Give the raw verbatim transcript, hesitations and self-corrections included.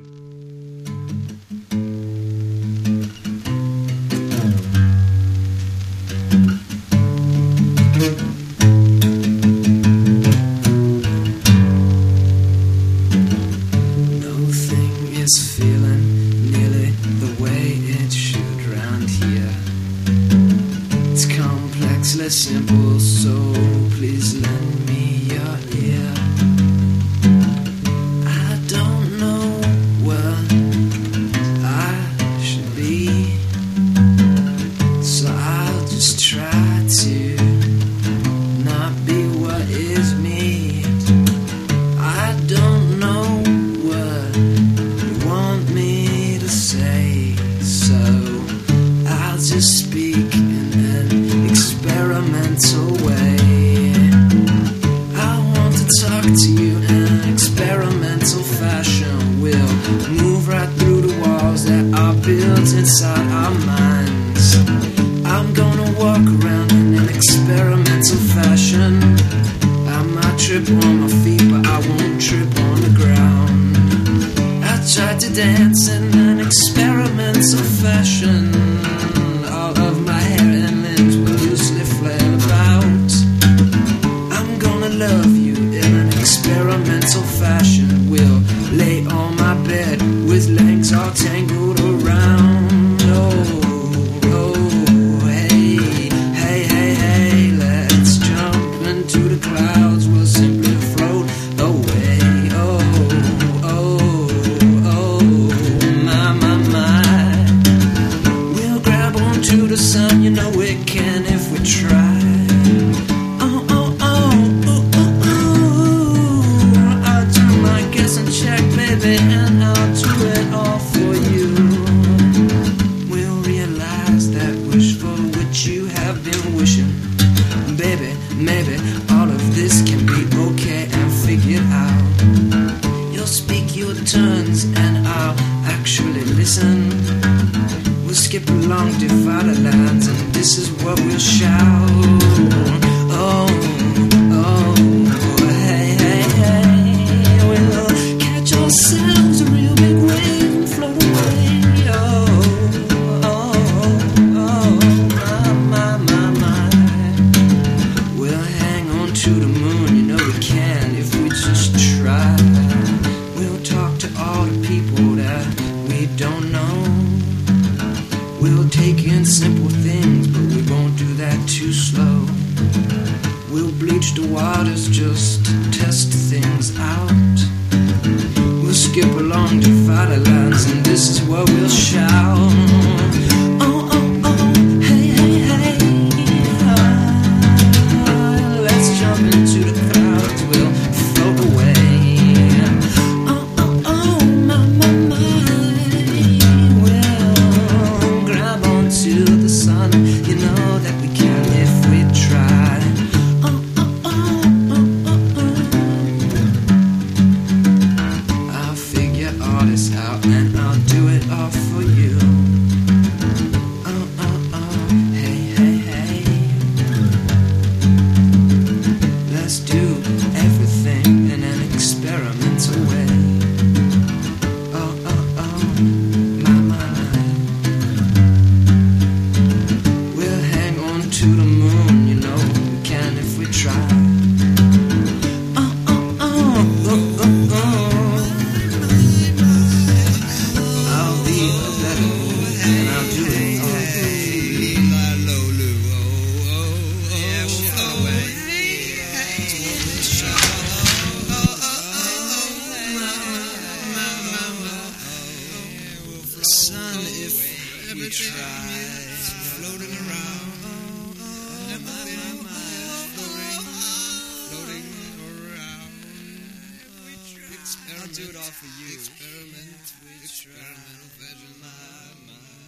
Simple, so please lend me your ear. I don't know where I should be, so I'll just try to not be what is me. I don't know what you want me to say, so I'll just speak in an experimental way. I want to talk to you in an experimental fashion. We'll move right through the walls that are built inside our minds. I'm gonna walk around in an experimental fashion. I might trip on my feet, but I won't trip on the ground. I tried to dance in an experimental fashion. All of my hair and limbs will loosely flail about. I'm gonna love you in an experimental fashion. We'll lay on my bed with legs all tangled around. Oh, oh, hey, hey, hey, hey, let's jump into the clouds. We'll simply float away. Oh, oh, oh, my, my, my. We'll grab onto the sun, you know we can if we try. Oh, oh, oh, oh, oh, oh. I'll do my guess and check, baby, and I'll do it all for you. We'll realize that wish for which you have been wishing. Baby, maybe all of this can be okay and figured out. You'll speak your turns and I'll actually listen. We'll skip along divided lines and this is what we'll shout. Oh, oh, hey, hey, hey. We'll catch ourselves a real big wave and float away. Oh, oh, oh, my, my, my, my. We'll hang on to the moon, you know we can if we just try. We'll talk to all the people that we don't know. We'll take in simple things, but we won't do that too slow. We'll bleach the waters just to test things out. We'll skip along divided lines and this is what we'll shout. Oh, oh, oh, hey, hey, hey. Ah, let's jump into the clouds, we'll float away. Oh, oh, oh, my, my, my. We'll grab onto the sun, you know that we can if we try. Oh, oh, oh, oh, oh, oh. I'll figure all this out and I'll do it all for you. Oh, oh, oh, hey, hey, hey. Let's do everything in an experimental way. Oh, oh, oh, my, my. We'll hang on to the moon, you know we can if we try. Oh, oh, oh, oh, oh, oh. I'll be a better moon and I'll do it all for you. Sun, if we try, floating around, floating around. I'll do it all for you. Experiment, experiment, my mind.